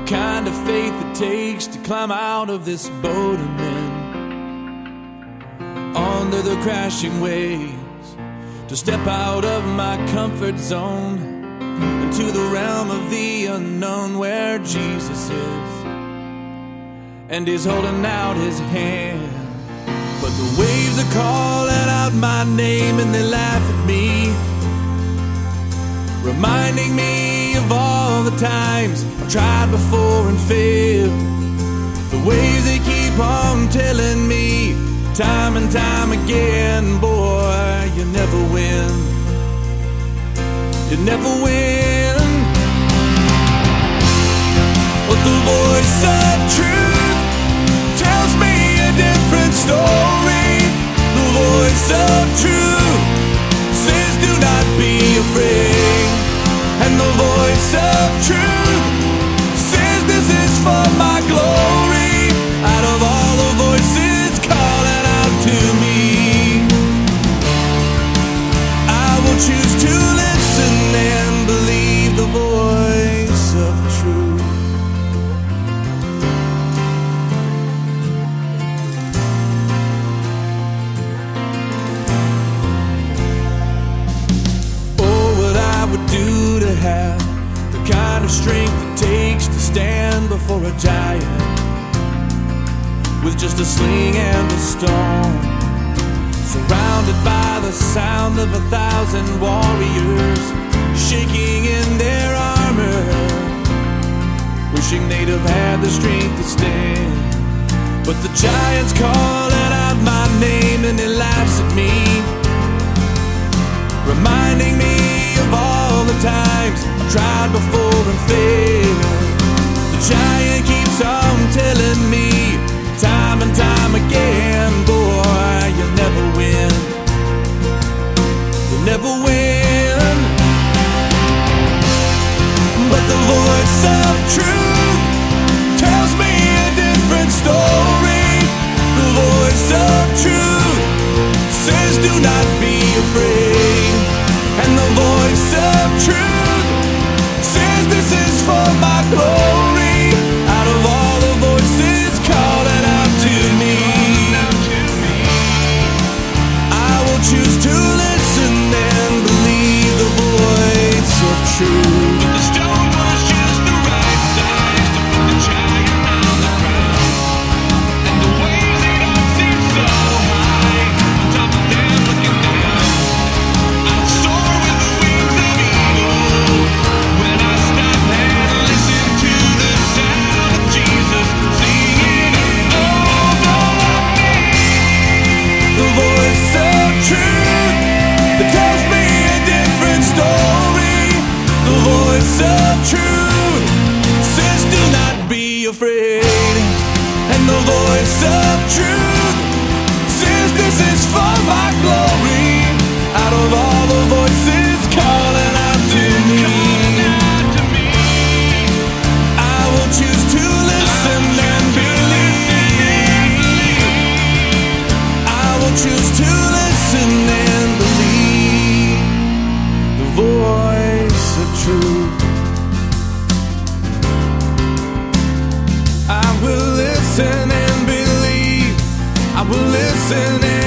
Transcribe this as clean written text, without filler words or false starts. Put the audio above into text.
kind of faith it takes to climb out of this boat I'm in, under the crashing waves, to step out of my comfort zone into the realm of the unknown where Jesus is, and He's holding out His hand. But the waves are calling out my name and they laugh at me, reminding me of all the times I've tried before and failed. The waves, they keep on telling me time and time again, boy, you never win. You never win. But the voice of truth tells me a different story. The voice of truth says do not be afraid. And the voice of truth says this is for my glory. Out of all the voices calling out to me, I will choose to listen and believe the voice of truth. Oh, what I would do to have the kind of strength it takes to stand before a giant with just a sling and a stone, surrounded by the sound of 1,000 warriors shaking in their armor, wishing they'd have had the strength to stand. But the giant's calling out my name and he laughs at me, reminding me of all the times I've tried before and failed. The giant keeps on telling me time and time again, boy, you'll never win. You'll never win. But the voice of truth tells me a different story. The voice of truth says do not be afraid. And the voice of truth says this is for my glory. Out of all the voices calling out to me, I will choose to listen and believe the voice of truth. But the stone was just the right size to put the giant on the ground, and the waves, they don't seem so high on top of them looking down. I'll soar with the wings of eagle when I stop and listen to the sound of Jesus singing over me. The voice of truth that tells me a different story. The voice of truth says do not be afraid. And the voice of truth says this is for my glory. Out of all the voices calling out to me, I will choose to listen and believe. I will choose to listen and believe the voice of truth. I will listen and believe. I will listen and